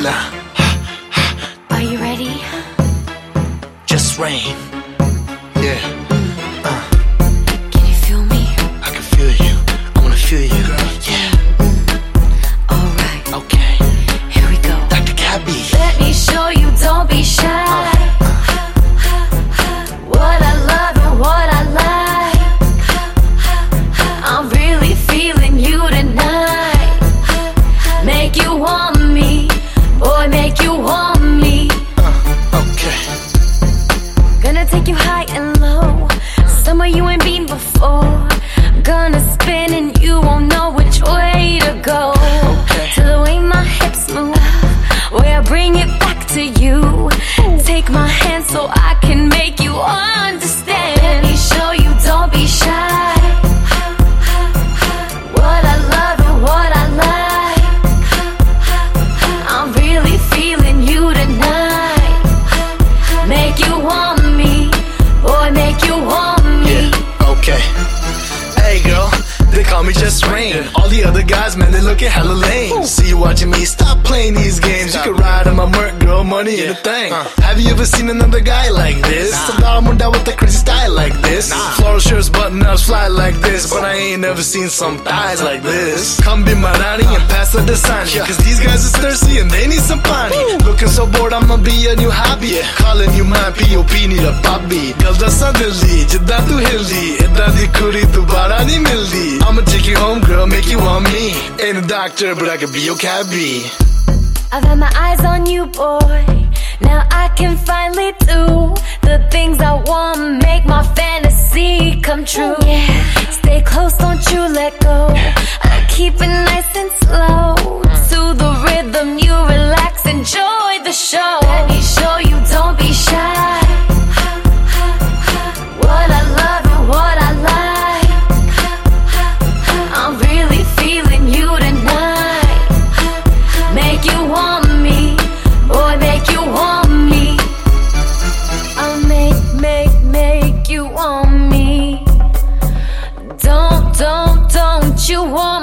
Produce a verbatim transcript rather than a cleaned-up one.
Tequila. Are you ready? Just rain. Yeah. Uh. Can you feel me? I can feel you. I wanna feel you. Yeah. Alright. Okay. Here we go. Doctor Gabby. Let me show you, don't be shy. Uh, uh. What I love and what I like. I'm really feeling you tonight. Make you want me, boy, make you want me. Uh, okay. Gonna take you high and low, somewhere you ain't been before. Gonna spin and you won't know which way to go. Okay. To the way my hips move, where I bring it back to you. Take my hand so I can make you understand. Let me show you, don't be shy. What I love and what I like. I'm really feeling you tonight. Make you want me, boy, make you want me. Yeah, okay. Hey girl, they call me Just Rain. All the other guys, man, they looking hella lame. See you watching me, stop playing these games. You can ride on my Merc, girl, money ain't a thing. Have you ever seen another guy like this? Nah. I'm down with a crazy style like this. Nah. Floral shirts, button-ups, fly like this. But I ain't never seen some thighs like this. Come be my Rani and pass the Dasani. Cause these guys is thirsty and they need some pani. Looking so bored, I'ma be a new hobby. Calling you mine, P O P need a puppy. Girl, that's a dilli, jidda tu hildi. Idda di kudi dobara nahi mildi. I'ma take you home, girl, make you want me. Ain't a doctor, but I could be your cabbie. I've had my eyes on you, boy. Now I can finally do the things I want, make my fantasy come true. Yeah. Stay close, don't you let go. I keep it nice and slow. To the rhythm, you relax, enjoy the show. Let me show you, don't be shy. What I love and what I like. I'm really feeling you tonight. Make you want me, boy, make you want me. I'll make, make, make you want me. Don't, don't, don't you want